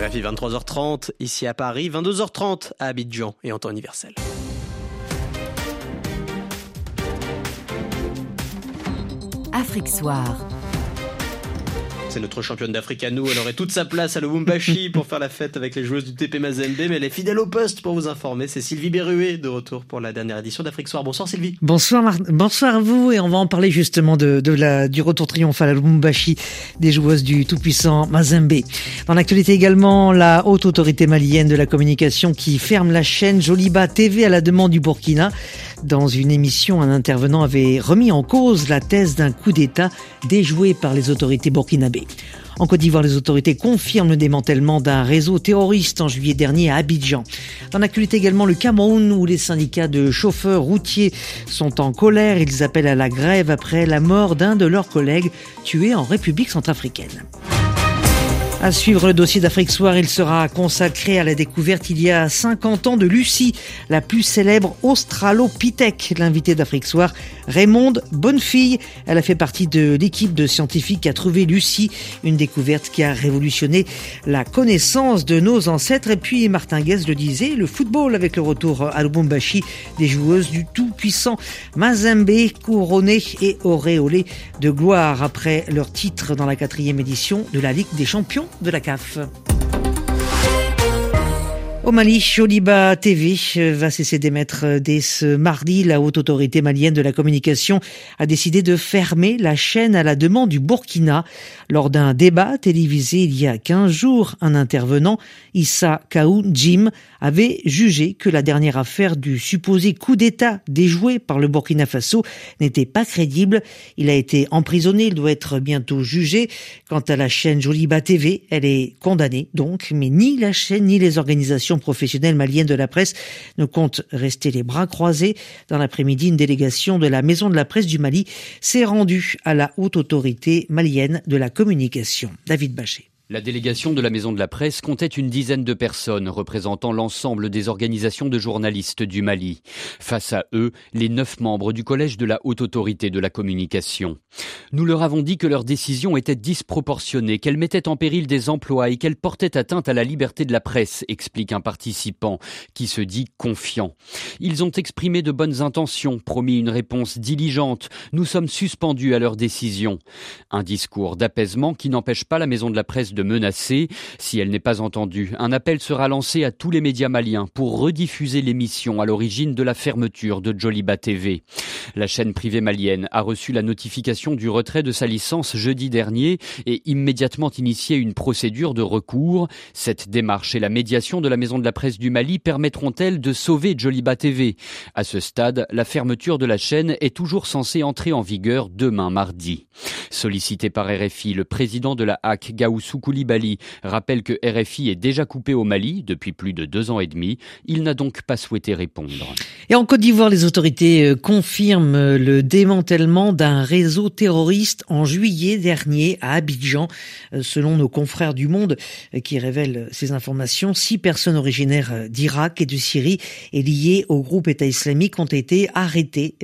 RFI 23h30 ici à Paris, 22h30 à Abidjan et en temps universel. Afrique Soir. C'est notre championne d'Afrique à nous, elle aurait toute sa place à Lubumbashi pour faire la fête avec les joueuses du TP Mazembe, mais elle est fidèle au poste pour vous informer. C'est Sylvie Berruet de retour pour la dernière édition d'Afrique Soir. Bonsoir Sylvie. Bonsoir à vous, et on va en parler justement du retour triomphal à Lubumbashi des joueuses du tout-puissant Mazembe. Dans l'actualité également, la haute autorité malienne de la communication qui ferme la chaîne Joliba TV à la demande du Burkina. Dans une émission, un intervenant avait remis en cause la thèse d'un coup d'État déjoué par les autorités burkinabées. En Côte d'Ivoire, les autorités confirment le démantèlement d'un réseau terroriste en juillet dernier à Abidjan. Dans l'actualité également, le Cameroun, où les syndicats de chauffeurs routiers sont en colère. Ils appellent à la grève après la mort d'un de leurs collègues tué en République centrafricaine. À suivre le dossier d'Afrique Soir, il sera consacré à la découverte il y a 50 ans de Lucie, la plus célèbre australopithèque. L'invité d'Afrique Soir, Raymonde Bonnefille. Elle a fait partie de l'équipe de scientifiques qui a trouvé Lucie, une découverte qui a révolutionné la connaissance de nos ancêtres. Et puis Martin Guez le disait, le football avec le retour à Lubumbashi des joueuses du tout-puissant Mazembe, couronnées et auréolées de gloire après leur titre dans la 4e édition de la Ligue des Champions de la CAF. Au Mali, Joliba TV va cesser d'émettre dès ce mardi. La haute autorité malienne de la communication a décidé de fermer la chaîne à la demande du Burkina. Lors d'un débat télévisé il y a 15 jours, un intervenant, Issa Kaou Jim, avait jugé que la dernière affaire du supposé coup d'État déjoué par le Burkina Faso n'était pas crédible. Il a été emprisonné, il doit être bientôt jugé. Quant à la chaîne Joliba TV, elle est condamnée donc, mais ni la chaîne ni les organisations professionnelles maliennes de la presse ne comptent rester les bras croisés. Dans l'après-midi, une délégation de la Maison de la Presse du Mali s'est rendue à la haute autorité malienne de la communication. David Bachet. La délégation de la Maison de la Presse comptait une dizaine de personnes représentant l'ensemble des organisations de journalistes du Mali. Face à eux, les 9 membres du collège de la Haute Autorité de la Communication. Nous leur avons dit que leur décision était disproportionnée, qu'elle mettait en péril des emplois et qu'elle portait atteinte à la liberté de la presse, explique un participant qui se dit confiant. Ils ont exprimé de bonnes intentions, promis une réponse diligente. Nous sommes suspendus à leur décision. Un discours d'apaisement qui n'empêche pas la Maison de la Presse de menacer. Si elle n'est pas entendue, un appel sera lancé à tous les médias maliens pour rediffuser l'émission à l'origine de la fermeture de Joliba TV. La chaîne privée malienne a reçu la notification du retrait de sa licence jeudi dernier et immédiatement initié une procédure de recours. Cette démarche et la médiation de la Maison de la Presse du Mali permettront-elles de sauver Joliba TV ? À ce stade, la fermeture de la chaîne est toujours censée entrer en vigueur demain mardi. Sollicité par RFI, le président de la HAC, Gaoussou Koulibaly, rappelle que RFI est déjà coupé au Mali depuis plus de 2 ans et demi. Il n'a donc pas souhaité répondre. Et en Côte d'Ivoire, les autorités confirment le démantèlement d'un réseau terroriste en juillet dernier à Abidjan. Selon nos confrères du Monde qui révèlent ces informations, 6 personnes originaires d'Irak et de Syrie et liées au groupe État islamique ont été arrêtées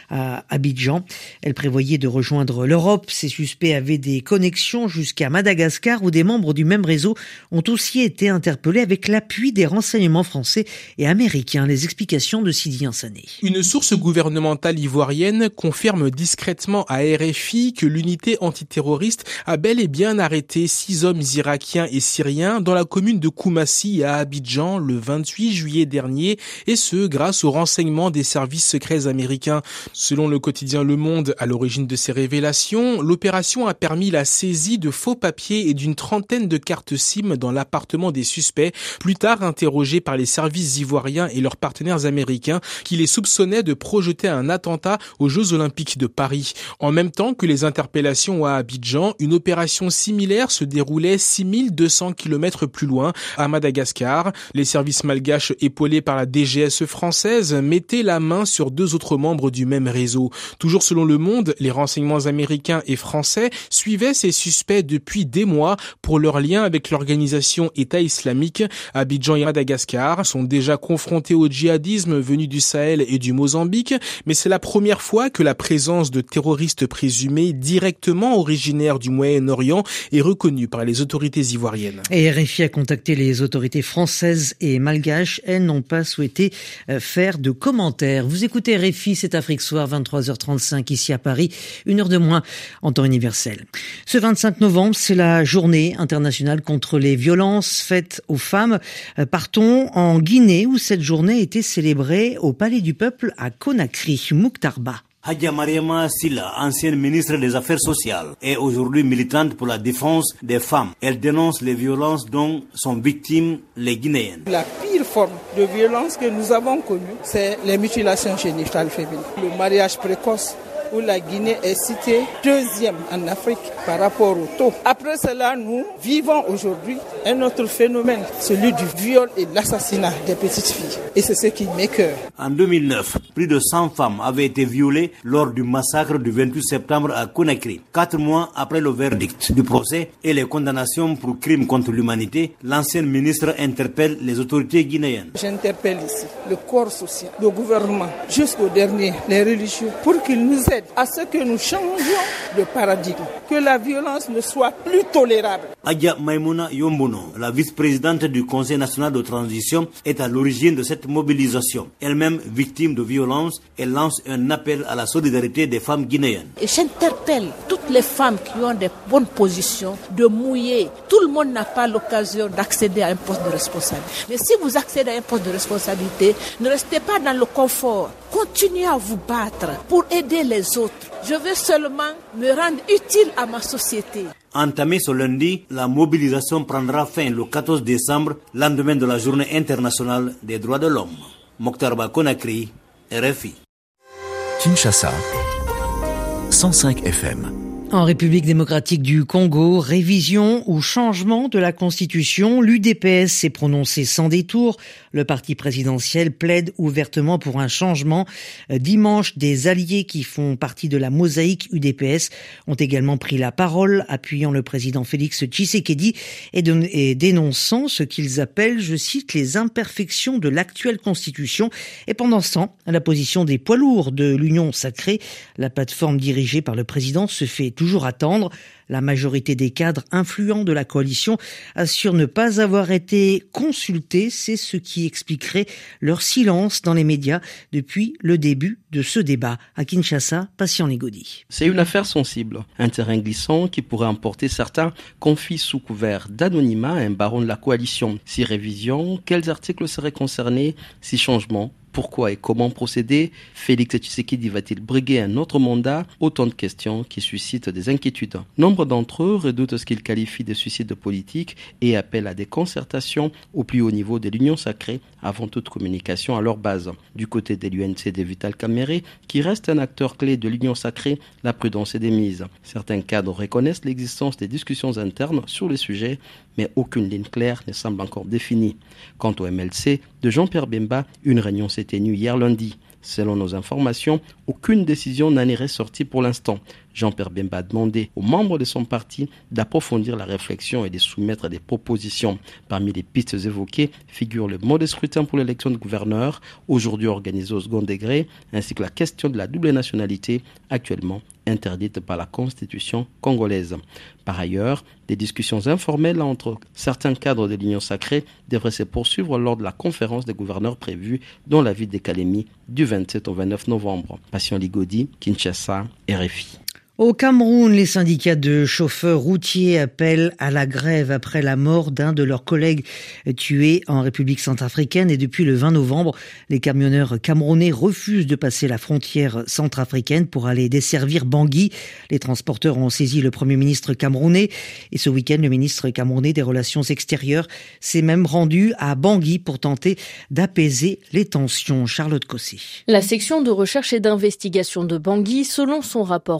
à Abidjan. Elles prévoyaient de rejoindre l'Europe. Ces suspects avaient des connexions jusqu'à Madagascar où des membres du même réseau ont aussi été interpellés avec l'appui des renseignements français et américains. Les explications de Sidi Ansane. Une source gouvernementale ivoirienne confirme discrètement à RFI que l'unité antiterroriste a bel et bien arrêté 6 hommes irakiens et syriens dans la commune de Koumassi à Abidjan le 28 juillet dernier, et ce grâce aux renseignements des services secrets américains. Selon le quotidien Le Monde, à l'origine de ces révélations, l'opération a permis la saisie de faux papiers et d'une trentaine de cartes SIM dans l'appartement des suspects, plus tard interrogés par les services ivoiriens et leurs partenaires américains qui les soupçonnaient de projeter un attentat aux Jeux Olympiques de Paris. En même temps que les interpellations à Abidjan, une opération similaire se déroulait 6200 km plus loin, à Madagascar. Les services malgaches épaulés par la DGSE française mettaient la main sur 2 autres membres du même réseau. Toujours selon Le Monde, les renseignements américains et français suivaient ces suspects depuis des mois pour leur lien avec l'organisation État islamique. Abidjan et Madagascar sont déjà confrontés au djihadisme venu du Sahel et du Mozambique, mais c'est la première fois que la présence de terroristes présumés directement originaires du Moyen-Orient est reconnue par les autorités ivoiriennes. Et RFI a contacté les autorités françaises et malgaches. Elles n'ont pas souhaité faire de commentaires. Vous écoutez RFI, c'est Afrique Soir, 23h35 ici à Paris, 1 heure de moins en temps universel. Ce 25 novembre, c'est la journée internationale contre les violences faites aux femmes. Partons en Guinée où cette journée a été célébrée au Palais du Peuple à Conakry. Mokhtar Ba. Hadja Mariama Silla, ancienne ministre des Affaires sociales, est aujourd'hui militante pour la défense des femmes. Elle dénonce les violences dont sont victimes les Guinéennes. La pire forme de violence que nous avons connue, c'est les mutilations génitales féminines, le mariage précoce, où la Guinée est citée 2e en Afrique par rapport au taux. Après cela, nous vivons aujourd'hui un autre phénomène, celui du viol et de l'assassinat des petites filles. Et c'est ce qui m'écoeure. En 2009, plus de 100 femmes avaient été violées lors du massacre du 28 septembre à Conakry. 4 mois après le verdict du procès et les condamnations pour crimes contre l'humanité, l'ancienne ministre interpelle les autorités guinéennes. J'interpelle ici le corps social, le gouvernement, jusqu'au dernier, les religieux, pour qu'ils nous aident à ce que nous changions de paradigme, que la violence ne soit plus tolérable. Adja Maïmouna Yombono, la vice-présidente du Conseil national de transition, est à l'origine de cette mobilisation. Elle-même victime de violence, elle lance un appel à la solidarité des femmes guinéennes. Et j'interpelle toutes les femmes qui ont des bonnes positions de mouiller. Tout le monde n'a pas l'occasion d'accéder à un poste de responsabilité. Mais si vous accédez à un poste de responsabilité, ne restez pas dans le confort. Continuez à vous battre pour aider les autres. Je veux seulement me rendre utile à ma société. Entamée ce lundi, la mobilisation prendra fin le 14 décembre, lendemain de la Journée internationale des droits de l'homme. Mokhtar Ba, Conakry, RFI. Kinshasa, 105 FM. En République démocratique du Congo, révision ou changement de la Constitution, l'UDPS s'est prononcé sans détour. Le parti présidentiel plaide ouvertement pour un changement. Dimanche, des alliés qui font partie de la mosaïque UDPS ont également pris la parole, appuyant le président Félix Tshisekedi et dénonçant ce qu'ils appellent, je cite, les imperfections de l'actuelle Constitution. Et pendant ce temps, la position des poids lourds de l'Union sacrée, la plateforme dirigée par le président, se fait toujours attendre. La majorité des cadres influents de la coalition assure ne pas avoir été consultés. C'est ce qui expliquerait leur silence dans les médias depuis le début de ce débat. À Kinshasa, Patient Ligodi. C'est une affaire sensible, un terrain glissant qui pourrait emporter certains confient sous couvert d'anonymat à un baron de la coalition. Si révision, quels articles seraient concernés? Si changement, pourquoi et comment procéder? Félix Tshisekedi va-t-il briguer un autre mandat? Autant de questions qui suscitent des inquiétudes. Nombre d'entre eux redoutent ce qu'ils qualifient de suicide politique et appellent à des concertations au plus haut niveau de l'Union sacrée avant toute communication à leur base. Du côté de l'UNC de Vital Kamerhe, qui reste un acteur clé de l'Union sacrée, la prudence est démise. Certains cadres reconnaissent l'existence des discussions internes sur les sujets, mais aucune ligne claire ne semble encore définie. Quant au MLC de Jean-Pierre Bemba, une réunion s'est tenue hier lundi. Selon nos informations, aucune décision n'en est ressortie pour l'instant. Jean-Pierre Bemba a demandé aux membres de son parti d'approfondir la réflexion et de soumettre des propositions. Parmi les pistes évoquées figurent le mode de scrutin pour l'élection de gouverneur, aujourd'hui organisé au second degré, ainsi que la question de la double nationalité, actuellement interdite par la Constitution congolaise. Par ailleurs, des discussions informelles entre certains cadres de l'Union sacrée devraient se poursuivre lors de la conférence des gouverneurs prévue dans la ville de Kalemi du 27 au 29 novembre. Patient Ligodi, Kinshasa, RFI. Au Cameroun, les syndicats de chauffeurs routiers appellent à la grève après la mort d'un de leurs collègues tué en République centrafricaine. Et depuis le 20 novembre, les camionneurs camerounais refusent de passer la frontière centrafricaine pour aller desservir Bangui. Les transporteurs ont saisi le Premier ministre camerounais. Et ce week-end, le ministre camerounais des Relations extérieures s'est même rendu à Bangui pour tenter d'apaiser les tensions. Charlotte Cossé. La section de recherche et d'investigation de Bangui, selon son rapport rendu public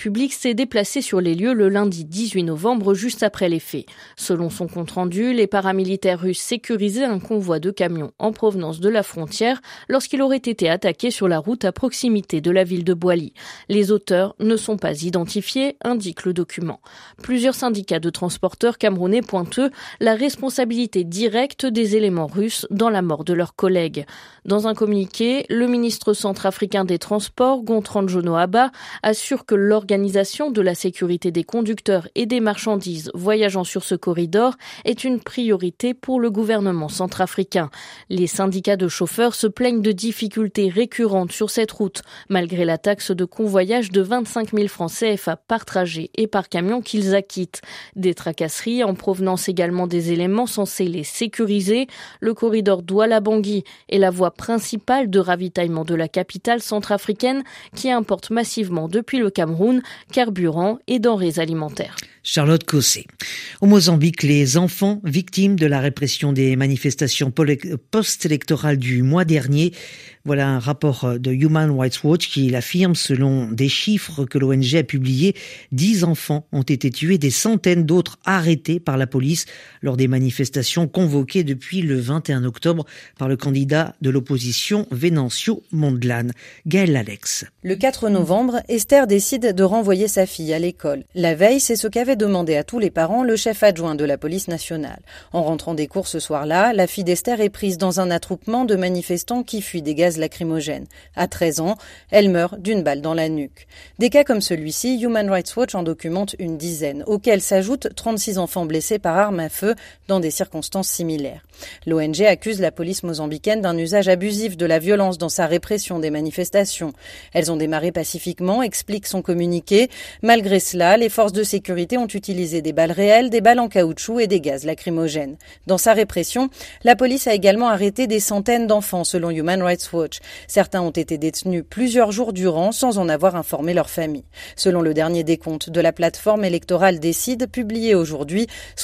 République s'est déplacé sur les lieux le lundi 18 novembre, juste après les faits. Selon son compte-rendu, les paramilitaires russes sécurisaient un convoi de camions en provenance de la frontière lorsqu'il aurait été attaqué sur la route à proximité de la ville de Bouali. Les auteurs ne sont pas identifiés, indique le document. Plusieurs syndicats de transporteurs camerounais pointent la responsabilité directe des éléments russes dans la mort de leurs collègues. Dans un communiqué, le ministre centrafricain des Transports, Gontran Jono-Aba, assure que l'organisation de la sécurité des conducteurs et des marchandises voyageant sur ce corridor est une priorité pour le gouvernement centrafricain. Les syndicats de chauffeurs se plaignent de difficultés récurrentes sur cette route, malgré la taxe de convoyage de 25 000 francs CFA par trajet et par camion qu'ils acquittent. Des tracasseries en provenance également des éléments censés les sécuriser. Le corridor Douala-Bangui est la voie principale de ravitaillement de la capitale centrafricaine qui importe massivement depuis le Cameroun carburant et denrées alimentaires. Charlotte Cossé. Au Mozambique, les enfants victimes de la répression des manifestations post-électorales du mois dernier. Voilà un rapport de Human Rights Watch qui l'affirme. Selon des chiffres que l'ONG a publiés, 10 enfants ont été tués, des centaines d'autres arrêtés par la police lors des manifestations convoquées depuis le 21 octobre par le candidat de l'opposition Venancio Mondlane. Gaël Alex. Le 4 novembre, Esther décide de renvoyer sa fille à l'école. La veille, c'est ce qu'avait demandé à tous les parents le chef adjoint de la police nationale. En rentrant des cours ce soir-là, la fille d'Esther est prise dans un attroupement de manifestants qui fuient des gaz lacrymogènes. À 13 ans, elle meurt d'une balle dans la nuque. Des cas comme celui-ci, Human Rights Watch en documente une dizaine, auxquels s'ajoutent 36 enfants blessés par arme à feu dans des circonstances similaires. L'ONG accuse la police mozambicaine d'un usage abusif de la violence dans sa répression des manifestations. Elles ont démarré pacifiquement, explique son communiqué. Malgré cela, les forces de sécurité ont utilisé des balles réelles, des balles en caoutchouc et des gaz lacrymogènes. Dans sa répression, la police a également arrêté des centaines d'enfants, selon Human Rights Watch. Certains ont été détenus plusieurs jours durant sans en avoir informé leur famille. Selon le dernier décompte de la plateforme électorale Décide, publié aujourd'hui,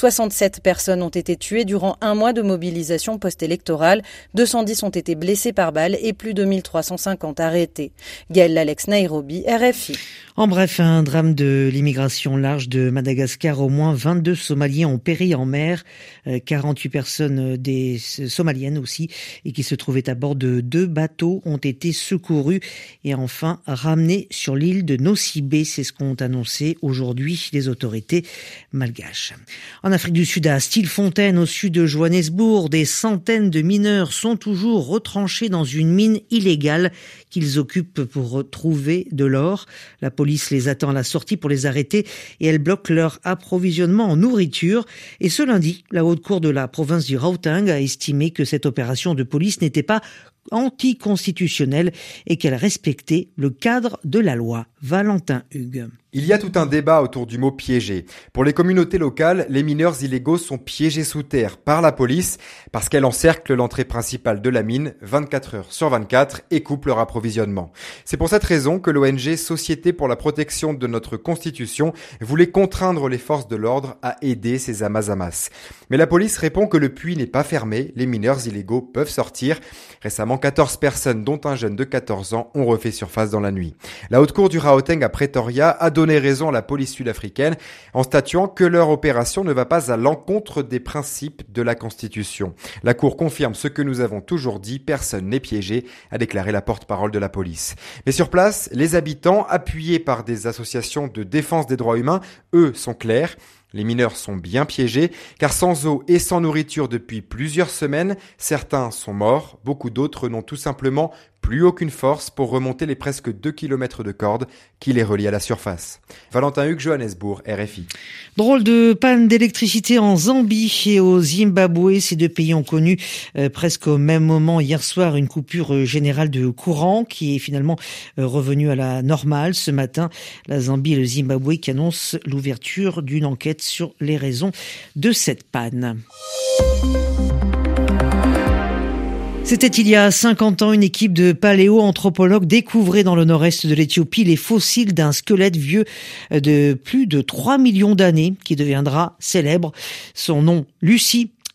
67 personnes ont été tuées durant un mois de mobilisation post-électorale, 210 ont été blessés par balle et plus de 1350 arrêtés. Gaël Alex, Nairobi, RFI. En bref, un drame de l'immigration large de Madagascar. Au moins 22 Somaliens ont péri en mer, 48 personnes des Somaliennes aussi, et qui se trouvaient à bord de 2 bateaux ont été secourus et enfin ramenés sur l'île de Nosibé. C'est ce qu'ont annoncé aujourd'hui les autorités malgaches. En Afrique du Sud, à Stilfontein, au sud de Johannesburg, des centaines de mineurs sont toujours retranchés dans une mine illégale qu'ils occupent pour trouver de l'or. La police les attend à la sortie pour les arrêter et elle bloque leur approvisionnement en nourriture. Et ce lundi, la haute cour de la province du Gauteng a estimé que cette opération de police n'était pas anticonstitutionnelle et qu'elle respectait le cadre de la loi. Valentin Hugues. Il y a tout un débat autour du mot piégé. Pour les communautés locales, les mineurs illégaux sont piégés sous terre par la police parce qu'elle encercle l'entrée principale de la mine 24 heures sur 24 et coupe leur approvisionnement. C'est pour cette raison que l'ONG Société pour la protection de notre Constitution voulait contraindre les forces de l'ordre à aider ces Amazamas. Mais la police répond que le puits n'est pas fermé, les mineurs illégaux peuvent sortir. Récemment, 14 personnes, dont un jeune de 14 ans, ont refait surface dans la nuit. La haute cour du Gauteng à Pretoria a donné raison à la police sud-africaine en statuant que leur opération ne va pas à l'encontre des principes de la Constitution. La cour confirme ce que nous avons toujours dit, personne n'est piégé, a déclaré la porte-parole de la police. Mais sur place, les habitants, appuyés par des associations de défense des droits humains, eux, sont clairs. Les mineurs sont bien piégés, car sans eau et sans nourriture depuis plusieurs semaines, certains sont morts, beaucoup d'autres n'ont tout simplement plus aucune force pour remonter les presque 2 km de corde qui les relient à la surface. Valentin Hugues, Johannesburg, RFI. Drôle de panne d'électricité en Zambie et au Zimbabwe. Ces deux pays ont connu presque au même moment hier soir une coupure générale de courant qui est finalement revenue à la normale ce matin. La Zambie et le Zimbabwe qui annoncent l'ouverture d'une enquête sur les raisons de cette panne. C'était il y a 50 ans, une équipe de paléoanthropologues découvrait dans le nord-est de l'Éthiopie les fossiles d'un squelette vieux de plus de 3 millions d'années qui deviendra célèbre. Son nom, Lucie,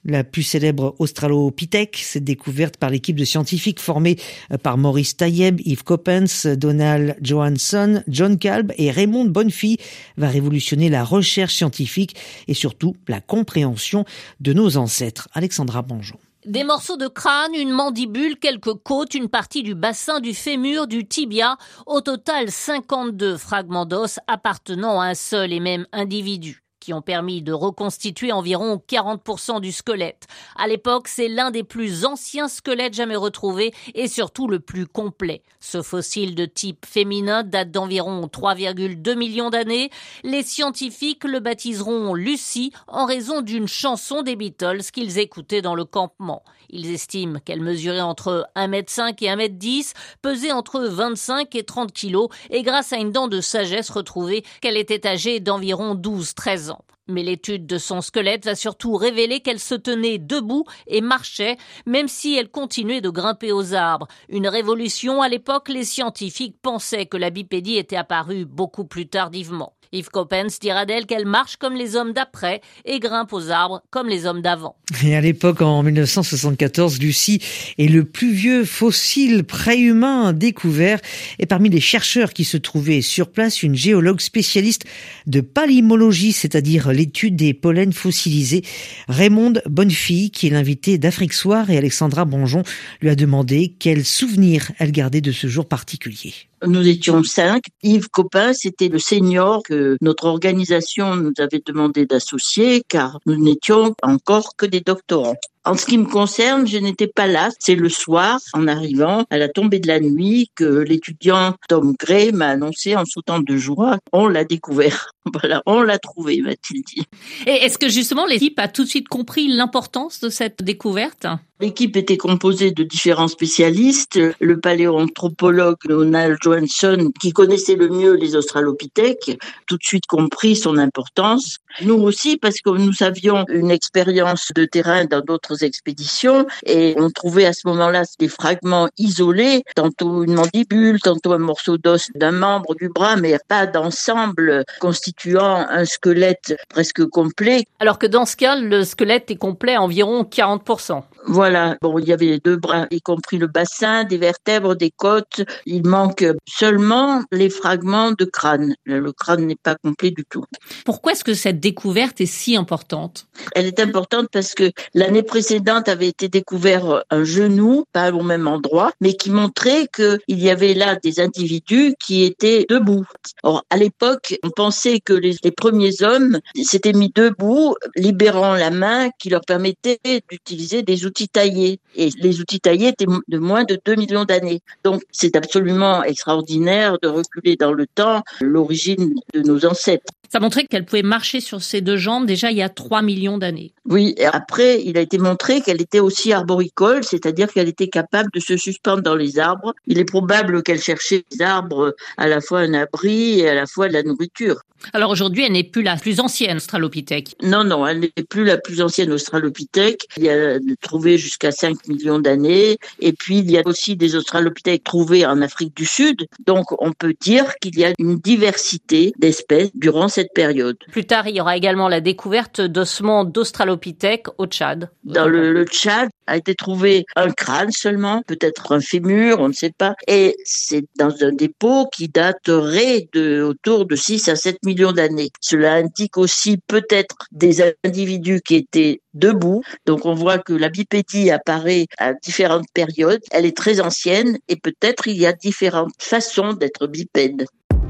la plus célèbre Australopithèque, cette découverte par l'équipe de scientifiques formée par Maurice Tayeb, Yves Coppens, Donald Johansson, John Kalb et Raymond Bonnefille, va révolutionner la recherche scientifique et surtout la compréhension de nos ancêtres. Alexandra Bonjon. Des morceaux de crâne, une mandibule, quelques côtes, une partie du bassin, du fémur, du tibia. Au total, 52 fragments d'os appartenant à un seul et même individu, qui ont permis de reconstituer environ 40% du squelette. À l'époque, c'est l'un des plus anciens squelettes jamais retrouvés et surtout le plus complet. Ce fossile de type féminin date d'environ 3,2 millions d'années. Les scientifiques le baptiseront Lucy en raison d'une chanson des Beatles qu'ils écoutaient dans le campement. Ils estiment qu'elle mesurait entre 1,5 m et 1,10 m, pesait entre 25 et 30 kilos et grâce à une dent de sagesse retrouvée, qu'elle était âgée d'environ 12-13 ans. Mais l'étude de son squelette va surtout révéler qu'elle se tenait debout et marchait, même si elle continuait de grimper aux arbres. Une révolution, à l'époque, les scientifiques pensaient que la bipédie était apparue beaucoup plus tardivement. Yves Coppens dira d'elle qu'elle marche comme les hommes d'après et grimpe aux arbres comme les hommes d'avant. Et à l'époque, en 1974, Lucy est le plus vieux fossile préhumain découvert. Et parmi les chercheurs qui se trouvaient sur place, une géologue spécialiste de palymologie, c'est-à-dire l'étude des pollens fossilisés, Raymond Bonnefille, qui est l'invité d'Afrique Soir, et Alexandra Bonjon lui a demandé quel souvenir elle gardait de ce jour particulier. Nous étions 5. Yves Coppens était le senior que notre organisation nous avait demandé d'associer car nous n'étions encore que des doctorants. En ce qui me concerne, je n'étais pas là. C'est le soir, en arrivant, à la tombée de la nuit, que l'étudiant Tom Gray m'a annoncé en sautant de joie. On l'a découvert. Voilà, on l'a trouvé, m'a-t-il dit. Et est-ce que justement l'équipe a tout de suite compris l'importance de cette découverte ? L'équipe était composée de différents spécialistes. Le paléoanthropologue Donald Johansson, qui connaissait le mieux les australopithèques, tout de suite compris son importance. Nous aussi, parce que nous avions une expérience de terrain dans d'autres expéditions et on trouvait à ce moment-là des fragments isolés, tantôt une mandibule, tantôt un morceau d'os d'un membre du bras, mais pas d'ensemble constituant un squelette presque complet. Alors que dans ce cas, le squelette est complet à environ 40%. Voilà. Bon, il y avait les deux bras, y compris le bassin, des vertèbres, des côtes. Il manque seulement les fragments de crâne. Le crâne n'est pas complet du tout. Pourquoi est-ce que cette découverte est si importante ? Elle est importante parce que l'année précédente avait été découvert un genou, pas au même endroit, mais qui montrait qu'il y avait là des individus qui étaient debout. Or, à l'époque, on pensait que les premiers hommes s'étaient mis debout, libérant la main qui leur permettait d'utiliser des outils taillés. Et les outils taillés étaient de moins de 2 millions d'années. Donc, c'est absolument extraordinaire de reculer dans le temps l'origine de nos ancêtres. Ça montrait qu'elle pouvait marcher sur ses deux jambes déjà il y a 3 millions d'années. Oui, et après, il a été montré qu'elle était aussi arboricole, c'est-à-dire qu'elle était capable de se suspendre dans les arbres. Il est probable qu'elle cherchait les arbres à la fois un abri et à la fois de la nourriture. Alors aujourd'hui, elle n'est plus la plus ancienne australopithèque. Non, elle n'est plus la plus ancienne australopithèque. Il y a trouvé jusqu'à 5 millions d'années. Et puis, il y a aussi des australopithèques trouvés en Afrique du Sud. Donc, on peut dire qu'il y a une diversité d'espèces durant cette période. Plus tard, il y aura également la découverte d'ossements d'australopithèques au Tchad. Dans le Tchad, a été trouvé un crâne seulement, peut-être un fémur, on ne sait pas. Et c'est dans un dépôt qui daterait autour de 6 à 7 millions d'années. Cela indique aussi peut-être des individus qui étaient debout. Donc on voit que la bipédie apparaît à différentes périodes. Elle est très ancienne et peut-être il y a différentes façons d'être bipède.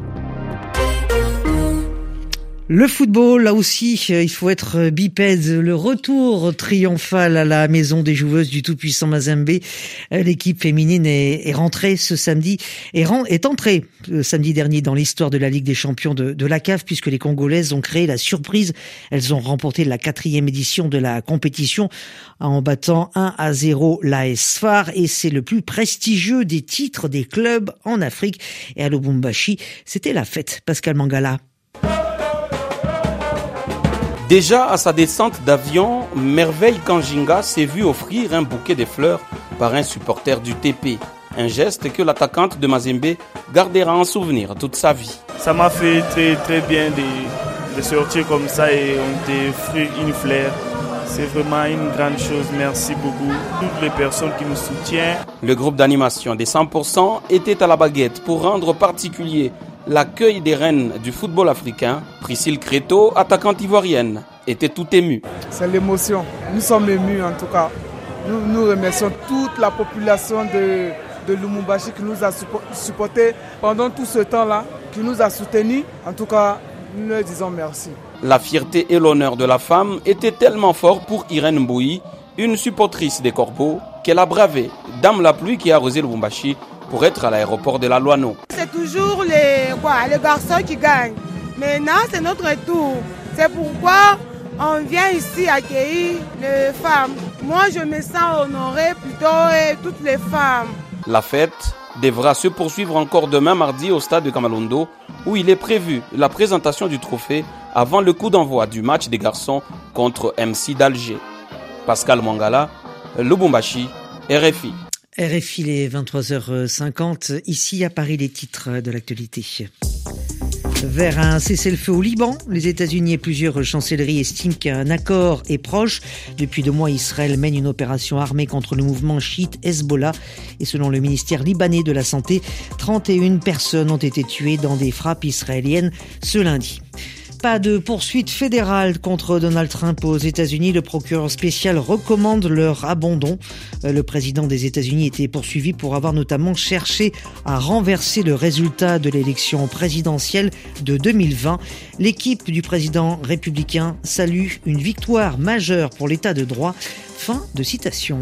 Le football, là aussi, il faut être bipède. Le retour triomphal à la maison des joueuses du tout-puissant Mazembe. L'équipe féminine est rentrée ce samedi, est entrée samedi dernier dans l'histoire de la Ligue des Champions de la CAF, puisque les Congolaises ont créé la surprise. Elles ont remporté la 4e édition de la compétition en battant 1-0 l'AS FAR, et c'est le plus prestigieux des titres des clubs en Afrique. Et à Lubumbashi, c'était la fête. Pascal Mangala. Déjà à sa descente d'avion, Merveille Kanjinga s'est vu offrir un bouquet de fleurs par un supporter du TP. Un geste que l'attaquante de Mazembe gardera en souvenir toute sa vie. Ça m'a fait très très bien de sortir comme ça et on t'offre une fleur. C'est vraiment une grande chose. Merci beaucoup. Toutes les personnes qui nous soutiennent. Le groupe d'animation des 100% était à la baguette pour rendre particulier l'accueil des reines du football africain. Priscille Créteau, attaquante ivoirienne, était tout émue. C'est l'émotion. Nous sommes émus en tout cas. Nous remercions toute la population de Lubumbashi qui nous a supportés pendant tout ce temps-là, qui nous a soutenus. En tout cas, nous leur disons merci. La fierté et l'honneur de la femme étaient tellement forts pour Irène Mbouyi, une supportrice des Corbeaux, qu'elle a bravé, dame la pluie qui a arrosé Lubumbashi pour être à l'aéroport de la Loano. C'est toujours les garçons qui gagnent. Maintenant, c'est notre tour. C'est pourquoi on vient ici accueillir les femmes. Moi, je me sens honorée plutôt et toutes les femmes. La fête devra se poursuivre encore demain mardi au stade de Kamalondo, où il est prévu la présentation du trophée avant le coup d'envoi du match des garçons contre MC d'Alger. Pascal Mangala, Lubumbashi, RFI. RFI, les 23h50. Ici à Paris, les titres de l'actualité. Vers un cessez-le-feu au Liban, les États-Unis et plusieurs chancelleries estiment qu'un accord est proche. Depuis 2 mois, Israël mène une opération armée contre le mouvement chiite Hezbollah. Et selon le ministère libanais de la Santé, 31 personnes ont été tuées dans des frappes israéliennes ce lundi. Pas de poursuite fédérale contre Donald Trump aux États-Unis. Le procureur spécial recommande leur abandon. Le président des États-Unis était poursuivi pour avoir notamment cherché à renverser le résultat de l'élection présidentielle de 2020. L'équipe du président républicain salue une victoire majeure pour l'état de droit. Fin de citation.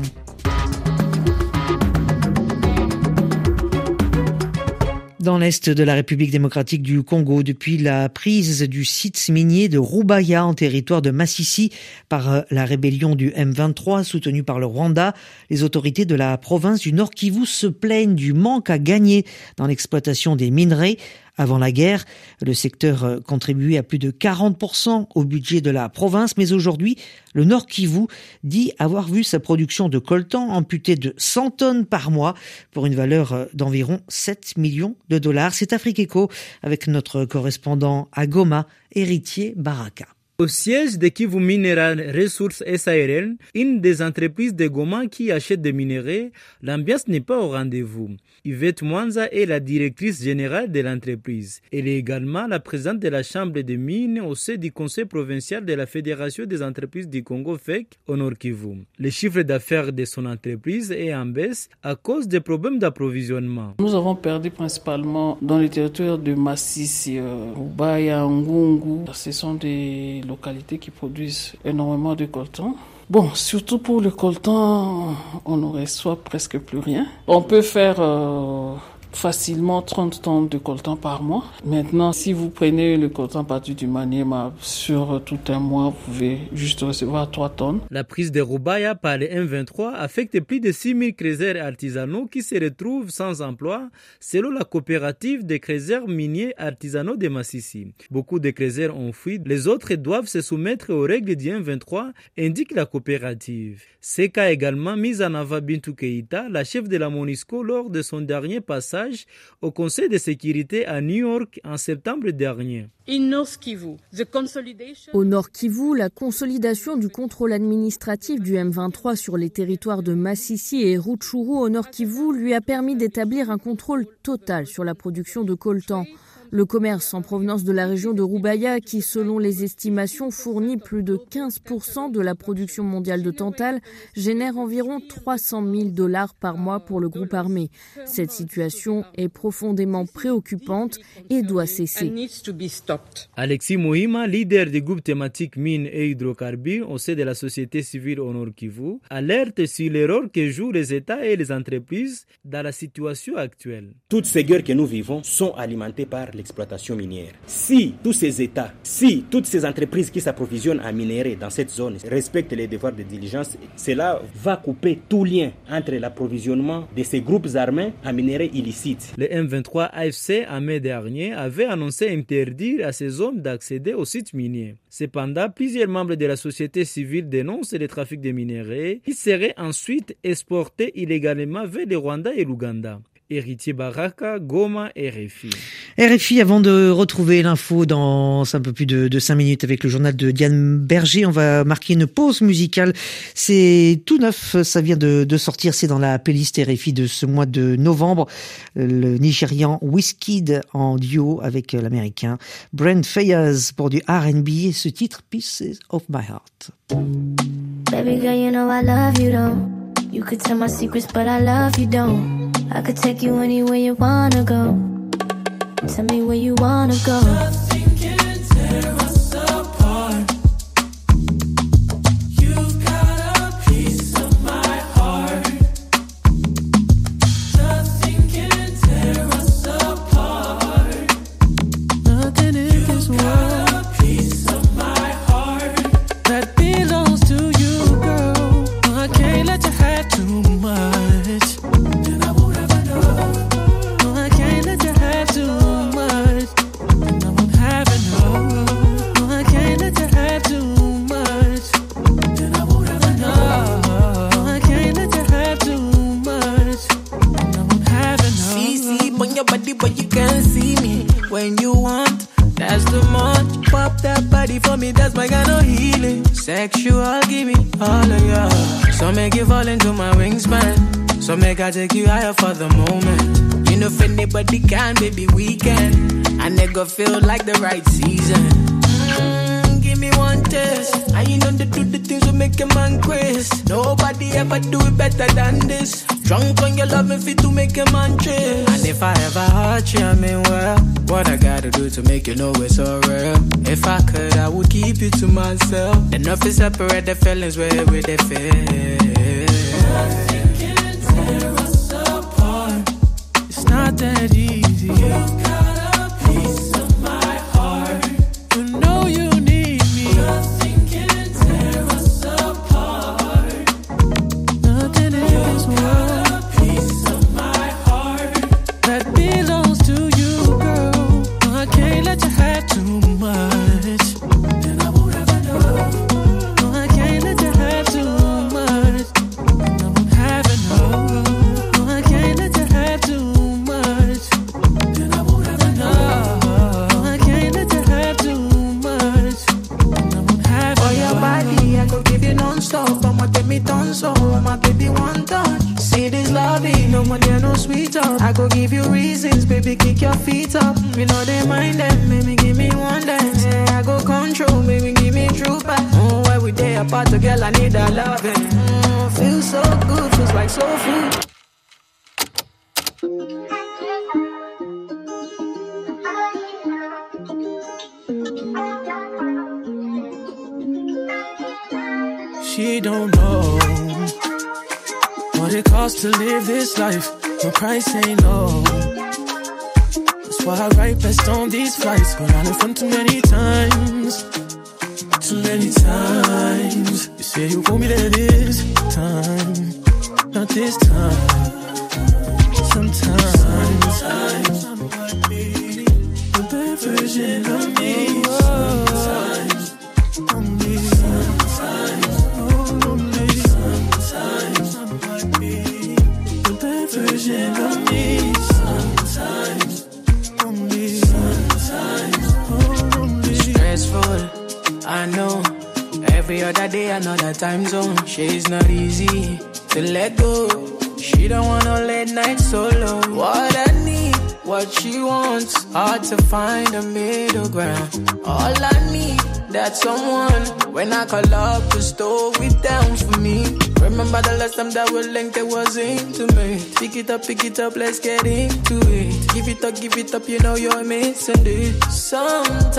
Dans l'est de la République démocratique du Congo, depuis la prise du site minier de Rubaya en territoire de Masisi par la rébellion du M23 soutenue par le Rwanda, les autorités de la province du Nord Kivu se plaignent du manque à gagner dans l'exploitation des minerais. Avant la guerre, le secteur contribuait à plus de 40% au budget de la province, mais aujourd'hui, le Nord Kivu dit avoir vu sa production de coltan amputée de 100 tonnes par mois pour une valeur d'environ 7 millions de dollars. C'est Afrique Eco avec notre correspondant à Goma, Héritier Baraka. Au siège de Kivu Mineral Resources SARL, une des entreprises de Goma qui achète des minerais, l'ambiance n'est pas au rendez-vous. Yvette Mwanza est la directrice générale de l'entreprise. Elle est également la présidente de la Chambre des mines au sein du Conseil provincial de la Fédération des entreprises du Congo FEC au Nord Kivu. Le chiffre d'affaires de son entreprise est en baisse à cause des problèmes d'approvisionnement. Nous avons perdu principalement dans le territoire de Masisi, Rubaya, Ngungu. Ce sont des localités qui produisent énormément de coltan. Bon, surtout pour le coltan, on ne reçoit presque plus rien. On peut faire facilement 30 tonnes de coltan par mois. Maintenant, si vous prenez le coltan parti du Maniema sur tout un mois, vous pouvez juste recevoir 3 tonnes. La prise de Rubaya par les M23 affecte plus de 6000 crézers artisanaux qui se retrouvent sans emploi, selon la coopérative des crézers miniers artisanaux de Masisi. Beaucoup de crézers ont fui, les autres doivent se soumettre aux règles du M23, indique la coopérative. C'est qu'a également mis en avant Bintou Keïta, la chef de la MONUSCO, lors de son dernier passage au Conseil de sécurité à New York en septembre dernier. Au Nord Kivu, la consolidation du contrôle administratif du M23 sur les territoires de Masisi et Rutshuru au Nord Kivu lui a permis d'établir un contrôle total sur la production de coltan. Le commerce en provenance de la région de Rubaya, qui selon les estimations fournit plus de 15% de la production mondiale de tantale, génère environ 300 000 $ par mois pour le groupe armé. Cette situation est profondément préoccupante et doit cesser. Alexis Mohima, leader du groupe thématique mines et hydrocarbures au sein de la société civile au Nord Kivu, alerte sur les rôles que jouent les États et les entreprises dans la situation actuelle. Toutes ces guerres que nous vivons sont alimentées par l'exploitation minière. Si tous ces États, si toutes ces entreprises qui s'approvisionnent en minerais dans cette zone respectent les devoirs de diligence, cela va couper tout lien entre l'approvisionnement de ces groupes armés en minerais illicites. Le M23 AFC en mai dernier avait annoncé interdire à ces hommes d'accéder aux sites miniers. Cependant, plusieurs membres de la société civile dénoncent le trafic de minerais qui seraient ensuite exportés illégalement vers le Rwanda et l'Ouganda. Héritier Baraka, Goma, RFI. RFI, avant de retrouver l'info dans un peu plus de 5 minutes avec le journal de Diane Berger, on va marquer une pause musicale. C'est tout neuf, ça vient de sortir, c'est dans la playlist RFI de ce mois de novembre. Le Nigérian Wizkid en duo avec l'américain Brent Faiyaz pour du R&B et ce titre Pieces of My Heart. Baby girl, you know I love you, don't. You could tell my secrets, but I love you, don't. I could take you anywhere you wanna go. Tell me where you wanna go. Nothing can tear us apart. You've got a piece of my heart. Nothing can tear us apart. Nothing in this world. A piece of my heart that belongs to you, girl. I can't let you have too much. But you can't see me when you want. That's the month. Pop that body for me, that's my kind of healing. Sexual, give me all of ya. So make you fall into my wingspan. So make I take you higher for the moment. You know if anybody can, baby, we can. I never feel like the right season. Give me one test. I ain't know to do the things that make a man crazy. Nobody ever do it better than this. Drunk on your love and fit to make a man trip. And if I ever hurt you, I mean well, what I gotta do to make you know it's so real. If I could, I would keep you to myself. Enough to separate the feelings where they feel. Nothing can tear us apart. It's not that easy. You've got a piece of my heart. You know you need me. Nothing can tear us apart. Nothing in this world. I go give you reasons, baby, kick your feet up. You know they mind them, baby, give me one dance. Yeah, I go control, baby, give me true back. Oh, every day apart, girl, I need that loving. Feels so good, feels like soul food. She don't know what it costs to live this life. The price ain't low. That's why I write best on these flights. But I left them too many times. Too many times. You say you want me there this time. Not this time. Sometimes I might be the bad version of me. Sometimes only. Sometimes only. Sometimes I might be version of me. Sometimes only. Sometimes only. Stressful, I know. Every other day another time zone. She's not easy to let go. She don't want no late night solo. What I need, what she wants. Hard to find a middle ground. All I need, that's someone. When I call up the store, it down for me. Remember the last time that we linked, it was intimate. Pick it up, let's get into it. Give it up, you know you're missing it. Sometimes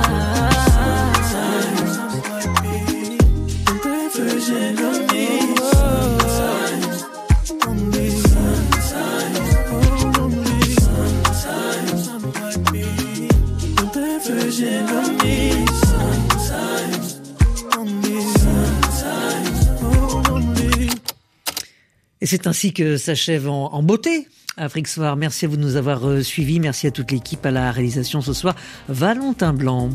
I might be the bad version of me. Sometimes only. Sometimes only. Sometimes I might be the bad version of me. Sometimes only. Sometimes only. Et c'est ainsi que s'achève en beauté Afrique Soir. Merci à vous de nous avoir suivis. Merci à toute l'équipe à la réalisation ce soir. Valentin Blanc.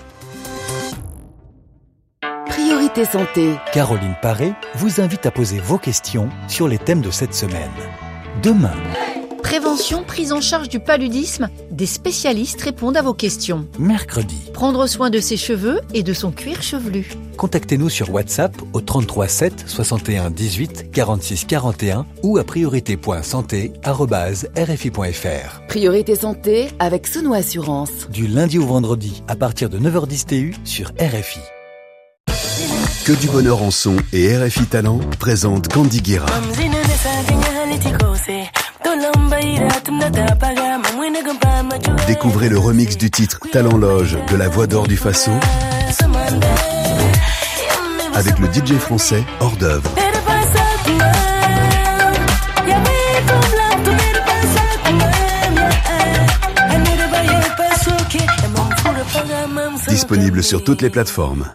Priorité Santé. Caroline Paré vous invite à poser vos questions sur les thèmes de cette semaine. Demain. Prévention, prise en charge du paludisme, des spécialistes répondent à vos questions. Mercredi. Prendre soin de ses cheveux et de son cuir chevelu. Contactez-nous sur WhatsApp au 33 7 61 18 46 41 ou à priorité.santé@rfi.fr. Priorité Santé avec Sono Assurance. Du lundi au vendredi à partir de 9h10 TU sur RFI. Que du bonheur en son et RFI Talent présente Candy Guerra. Découvrez le remix du titre Talent Loge de la Voix d'Or du Faso avec le DJ français Hors d'œuvre. Disponible sur toutes les plateformes.